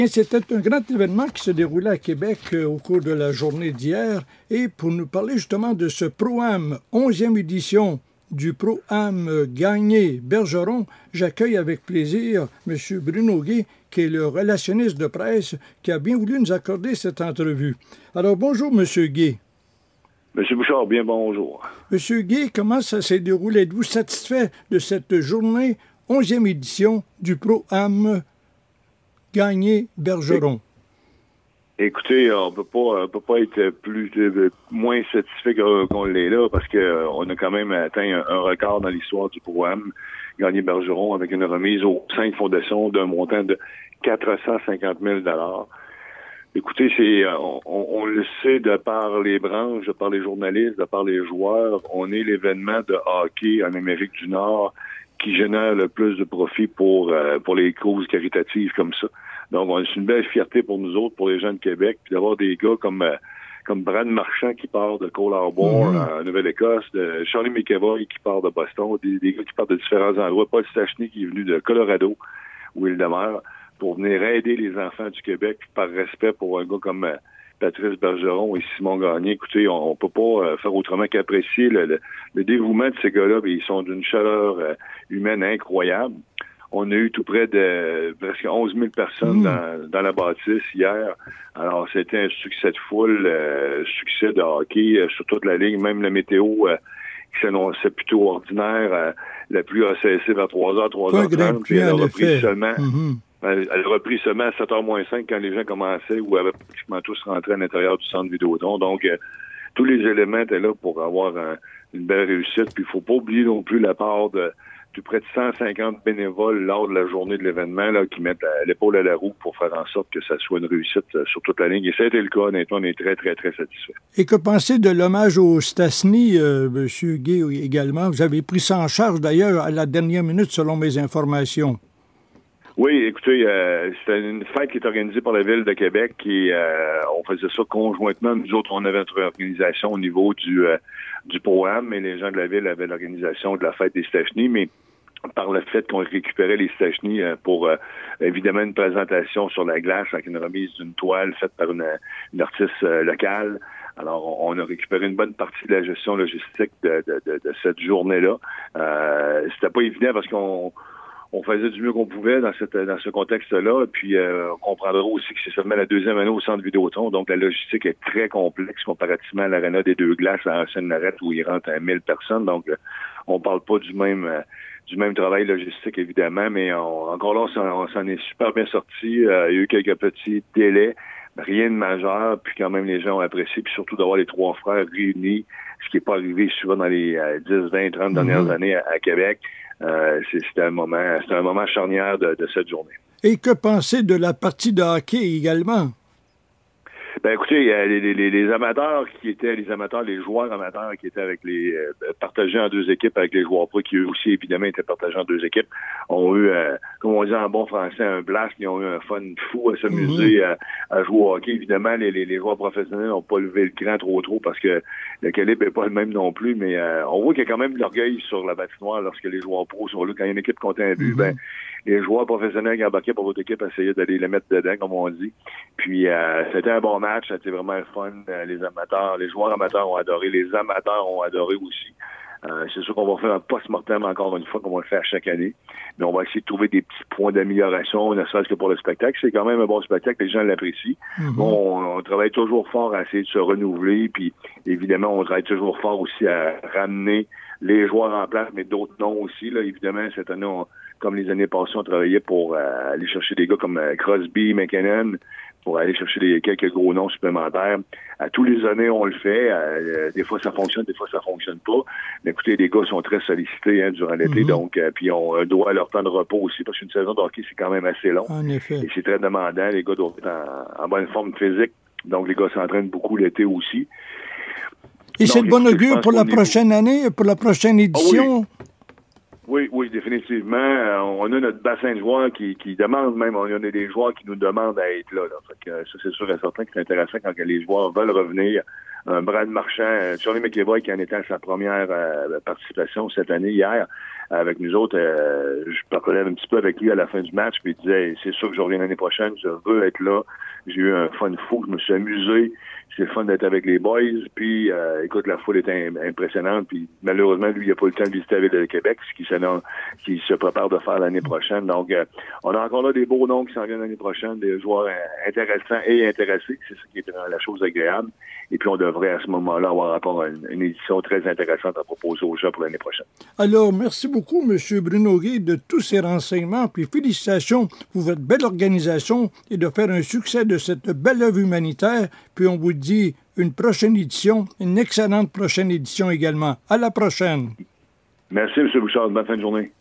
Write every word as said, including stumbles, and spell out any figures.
C'était un grand événement qui se déroulait à Québec euh, au cours de la journée d'hier. Et pour nous parler justement de ce Pro-Am, onzième édition du Pro-Am Gagné-Bergeron, j'accueille avec plaisir M. Bruno Guay, qui est le relationniste de presse, qui a bien voulu nous accorder cette entrevue. Alors, bonjour, M. Guay. Monsieur Bouchard, bien bonjour. M. Guay, comment ça s'est déroulé? Êtes-vous satisfait de cette journée, onzième édition du Pro-Am Gagné-Bergeron? Écoutez, on peut pas, on peut pas être plus euh, moins satisfait qu'on l'est là, parce que euh, on a quand même atteint un, un record dans l'histoire du Pro-Am Gagné-Bergeron avec une remise aux cinq fondations d'un montant de quatre cent cinquante mille dollars. Écoutez, c'est on, on le sait de par les branches, de par les journalistes, de par les joueurs, on est l'événement de hockey en Amérique du Nord qui génère le plus de profit pour euh, pour les causes caritatives comme ça. Donc, c'est une belle fierté pour nous autres, pour les gens de Québec, puis d'avoir des gars comme euh, comme Brad Marchand qui part de Cole Harbour, mm-hmm. en Nouvelle-Écosse, de Charlie McEvoy qui part de Boston, des, des gars qui partent de différents endroits, Paul Stachny qui est venu de Colorado, où il demeure, pour venir aider les enfants du Québec, par respect pour un gars comme euh, Patrice Bergeron et Simon Gagné. Écoutez, on, on peut pas euh, faire autrement qu'apprécier le, le, le dévouement de ces gars-là. Ils sont d'une chaleur euh, humaine incroyable. On a eu tout près de presque onze mille personnes mmh. dans, dans la bâtisse hier. Alors, c'était un succès de foule, euh, succès de hockey euh, sur toute la ligne. Même la météo euh, qui s'annonçait plutôt ordinaire, euh, la pluie a cessé vers trois heures, trois heures trente. Puis elle a repris seulement... Mmh. Elle a repris seulement à sept heures moins cinq quand les gens commençaient ou avaient pratiquement tous rentré à l'intérieur du centre Vidéotron. Donc, euh, tous les éléments étaient là pour avoir un, une belle réussite. Puis, il faut pas oublier non plus la part de tout près de cent cinquante bénévoles lors de la journée de l'événement là, qui mettent l'épaule à la roue pour faire en sorte que ça soit une réussite euh, sur toute la ligne. Et ça a été le cas. Honnêtement, on est très, très, très satisfait. Et que pensez de l'hommage au Stastny, euh, M. Guay également? Vous avez pris ça en charge, d'ailleurs, à la dernière minute, selon mes informations. Oui, écoutez, euh, c'était une fête qui est organisée par la Ville de Québec et euh, on faisait ça conjointement. Nous autres, on avait notre organisation au niveau du euh, du Pro-Am, mais les gens de la Ville avaient l'organisation de la fête des Stachny, mais par le fait qu'on récupérait les Stachny euh, pour euh, évidemment une présentation sur la glace avec une remise d'une toile faite par une, une artiste euh, locale. Alors, on a récupéré une bonne partie de la gestion logistique de, de, de, de cette journée-là. Euh, c'était pas évident parce qu'on On faisait du mieux qu'on pouvait dans cette dans ce contexte-là. Puis euh, on comprendra aussi que c'est seulement la deuxième année au centre Vidéotron, donc la logistique est très complexe comparativement à l'aréna des Deux Glaces à Ancienne-Lorette où il rentre à mille personnes. Donc euh, on parle pas du même euh, du même travail logistique évidemment, mais on, encore là on s'en, on s'en est super bien sorti. Euh, il y a eu quelques petits délais, rien de majeur. Puis quand même les gens ont apprécié, puis surtout d'avoir les trois frères réunis, ce qui n'est pas arrivé souvent dans les euh, dix, vingt, trente dernières mm-hmm. années à, à Québec. Euh, c'était un moment, c'était un moment charnière de, de cette journée. Et que penser de la partie de hockey également? Ben écoutez, les, les, les amateurs qui étaient, les amateurs, les joueurs amateurs qui étaient avec les euh, partagés en deux équipes avec les joueurs pro qui eux aussi évidemment étaient partagés en deux équipes, ont eu, euh, comme on dit en bon français, un blast, ils ont eu un fun fou à s'amuser mm-hmm. à, à jouer au hockey. Évidemment, les, les, les joueurs professionnels n'ont pas levé le cran trop trop parce que le calibre n'est pas le même non plus, mais euh, on voit qu'il y a quand même de l'orgueil sur la patinoire lorsque les joueurs pro sont là. Quand une équipe comptait un but, mm-hmm. ben les joueurs professionnels qui embarquaient pour votre équipe essayaient d'aller les mettre dedans, comme on dit. Puis euh, c'était un bon match, c'était vraiment le fun. Euh, les amateurs, les joueurs amateurs ont adoré, les amateurs ont adoré aussi. Euh, c'est sûr qu'on va faire un post-mortem encore une fois, comme on le fait à chaque année. Mais on va essayer de trouver des petits points d'amélioration, ne serait-ce que pour le spectacle. C'est quand même un bon spectacle, les gens l'apprécient. Mm-hmm. Bon, on, on travaille toujours fort à essayer de se renouveler, puis évidemment, on travaille toujours fort aussi à ramener les joueurs en place, mais d'autres non aussi. Là, évidemment, cette année, on, comme les années passées, on travaillait pour euh, aller chercher des gars comme euh, Crosby, McKinnon, pour aller chercher des, quelques gros noms supplémentaires. À tous les années, on le fait. Euh, des fois, ça fonctionne, des fois, ça fonctionne pas. Mais écoutez, les gars sont très sollicités hein, durant l'été, mm-hmm. donc euh, puis on euh, doit leur temps de repos aussi, parce qu'une saison de hockey, c'est quand même assez long. En effet. Et c'est très demandant. Les gars doivent être en, en bonne forme physique. Donc, les gars s'entraînent beaucoup l'été aussi. Et donc, c'est de bon augure pour la niveau... prochaine année, pour la prochaine édition? Ah, oui. Oui, oui, définitivement. On a notre bassin de joueurs qui, qui demande même, on a des joueurs qui nous demandent à être là. là. Fait que ça, c'est sûr et certain que c'est intéressant quand les joueurs veulent revenir un Brad Marchand, Johnny McEvoy qui en était à sa première euh, participation cette année, hier, avec nous autres. Euh, je parlais un petit peu avec lui à la fin du match, puis il disait, c'est sûr que je reviens l'année prochaine, je veux être là. J'ai eu un fun fou, je me suis amusé. C'est le fun d'être avec les boys. Puis, euh, écoute, la foule était impressionnante. Puis, malheureusement, lui, il n'a pas eu le temps de visiter la ville de Québec, ce qu'il se, qui se prépare de faire l'année prochaine. Donc, euh, on a encore là des beaux noms qui s'en viennent l'année prochaine, des joueurs intéressants et intéressés. C'est ça qui est la chose agréable. Et puis, on devrait, à ce moment-là, avoir encore une, une édition très intéressante à proposer aux gens pour l'année prochaine. Alors, merci beaucoup, M. Bruno Guay, de tous ces renseignements. Puis, félicitations pour votre belle organisation et de faire un succès de cette belle œuvre humanitaire. Puis, on vous dit une prochaine édition, une excellente prochaine édition également. À la prochaine. Merci, M. Bouchard. Bonne fin de journée.